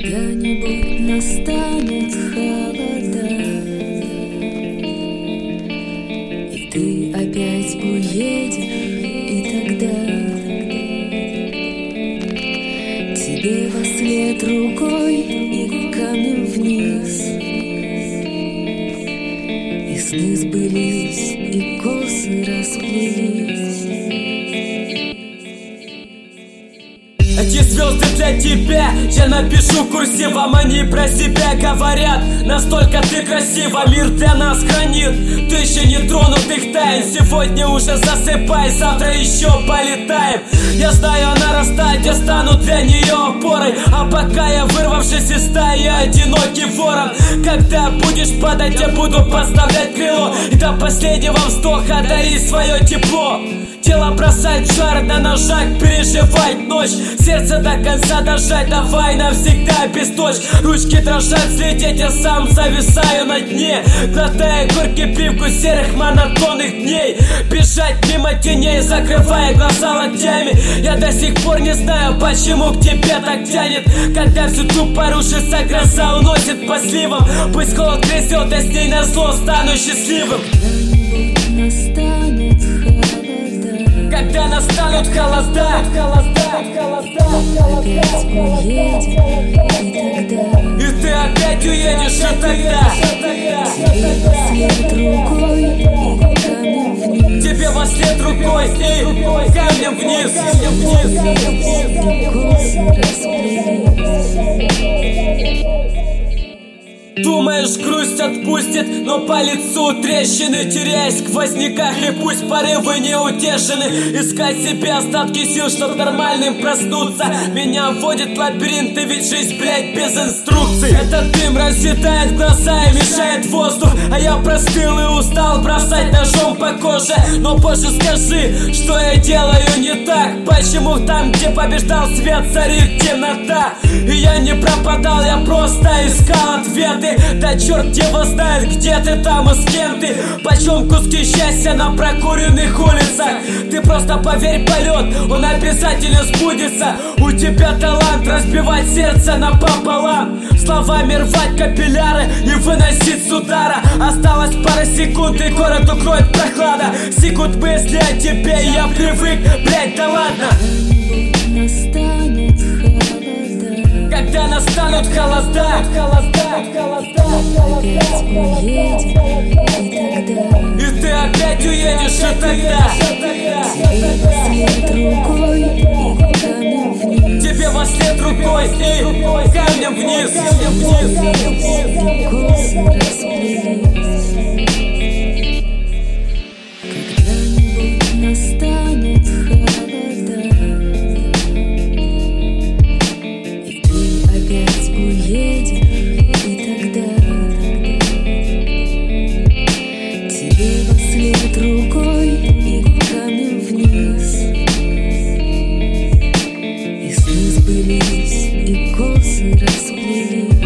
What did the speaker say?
Когда-нибудь настанут холода, и ты опять уедешь, и тогда тебе вослед рукой и камнем вниз. И сны сбылись, и косы расплелись. Эти звезды для тебя я напишу курсивом. Они про себя говорят, настолько ты красива. Мир для нас хранит тысячи нетронутых тайн. Сегодня уже засыпай, завтра еще полетаем. Я знаю, она растает, я стану для нее опорой. А пока я вырвавшись из стаи, одинокий ворон. Когда будешь падать, я буду подставлять крыло, и до последнего вздоха дари свое тепло. Тело бросает жар, на ножах переживать ночь. Сердце до конца дожать, давай навсегда без ночь. Ручки дрожат, слететь, я сам зависаю на дне, глотая горький привкус серых монотонных дней. Бежать мимо теней, закрывая глаза локтями. Я до сих пор не знаю, почему к тебе так тянет. Когда всю тупо рушится, гроза уносит по сливам. Пусть холод грызет, я с ней назло стану счастливым. Когда настанут холода, опять уедем, и тогда и ты опять уедешь, и тогда тебе вослед рукой и камнем вниз. тебе вослед рукой и камнем вниз. Косы расплелись. Думаешь, грусть отпустит, но по лицу трещины. Теряясь в сквозняках, и пусть порывы не утешены. Искать себе остатки сил, чтоб нормальным проснуться. Меня вводит лабиринты, ведь жизнь, блядь, без инструкций. Этот дым разъедает глаза и мешает воздух. А я простыл и устал бросать ножом по коже. Но позже скажи, что я делаю не так. Почему там, где побеждал свет, царит темнота? И я не пропадал, я просто искал ответы. Да черт его знает, где ты там и с кем ты. Почем куски счастья на прокуренных улицах? Ты просто поверь, полет, он обязательно сбудется. У тебя талант разбивать сердце напополам, словами рвать капилляры и выносить с удара. Осталось пара секунд, и город укроет прохлада. Секунд мысли о тебе, я привык, блять, да ладно. Когда настанут холода, опять уедем, и ты опять уедешь, и тогда тебе вослед рукой и камнем вниз. тебе вослед рукой и камнем вниз. Косы расплелись. Когда-нибудь настанут холода, и ты опять уедешь, и тогда тебе вослед рукой и камнем вниз. И сны сбылись, и косы расплелись.